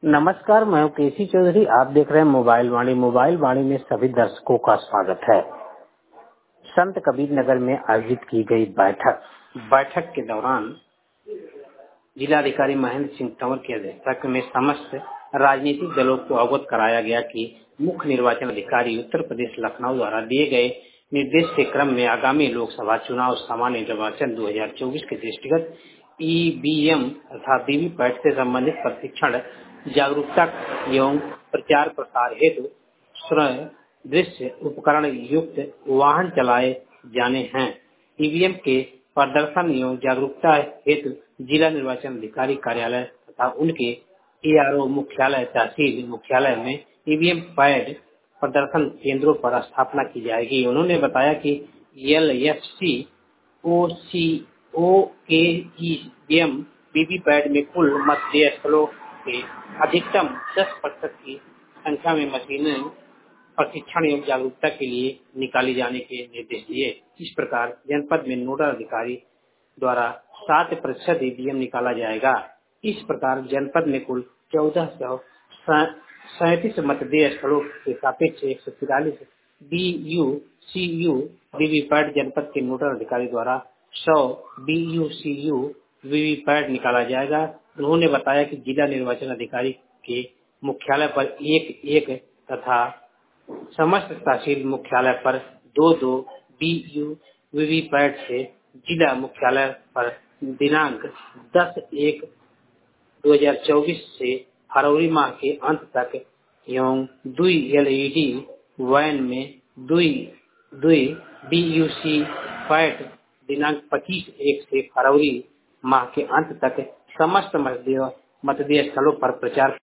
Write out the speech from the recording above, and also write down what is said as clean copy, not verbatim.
नमस्कार, मैं हूं केसी चौधरी। आप देख रहे हैं मोबाइल वाणी। मोबाइल वाणी में सभी दर्शकों का स्वागत है। संत कबीर नगर में आयोजित की गई बैठक के दौरान जिलाधिकारी महेंद्र सिंह तंवर की अध्यक्षता में समस्त राजनीतिक दलों को अवगत कराया गया कि मुख्य निर्वाचन अधिकारी उत्तर प्रदेश लखनऊ द्वारा दिए गए निर्देश के क्रम में आगामी लोकसभा चुनाव सामान्य निर्वाचन 2024 के दृष्टिगत ईवीएम तथा वीवीपैट से संबंधित प्रशिक्षण, जागरूकता एवं प्रचार प्रसार हेतु दृश्य उपकरण युक्त वाहन चलाए जाने हैं। ईवीएम के प्रदर्शन एवं जागरूकता हेतु जिला निर्वाचन अधिकारी कार्यालय तथा उनके एआरओ मुख्यालय, तहसील मुख्यालय में ईवीएम पैड प्रदर्शन केंद्रों पर स्थापना की जाएगी। उन्होंने बताया कि एलएफसी ओकेईवीएम वीवीपैट में कुल मतदेय स्थलों के अधिकतम 10% की संख्या में मशीनें प्रशिक्षण एवं जागरूकता के लिए निकाली जाने के निर्देश दिए। इस प्रकार जनपद में नोडल अधिकारी द्वारा 7% ईवीएम निकाला जाएगा। इस प्रकार जनपद में कुल 1437 मतदेय स्थलों के सापेक्ष 143 बीयूसीयू वीवीपैट जनपद के नोडल अधिकारी द्वारा 100 बीयूसीयू वीवीपैट निकाला जाएगा। उन्होंने बताया कि जिला निर्वाचन अधिकारी के मुख्यालय पर एक तथा समस्त तहसील मुख्यालय पर 2 बीयू वीवीपैट से जिला मुख्यालय पर दिनांक 10/1/2024 से फरवरी माह के अंत तक एवं 2 एलईडी वैन में 2 बीयूसी पैट दिनांक 25/1 से फरवरी माह के अंत तक समस्त मतदेय स्थलों पर प्रचार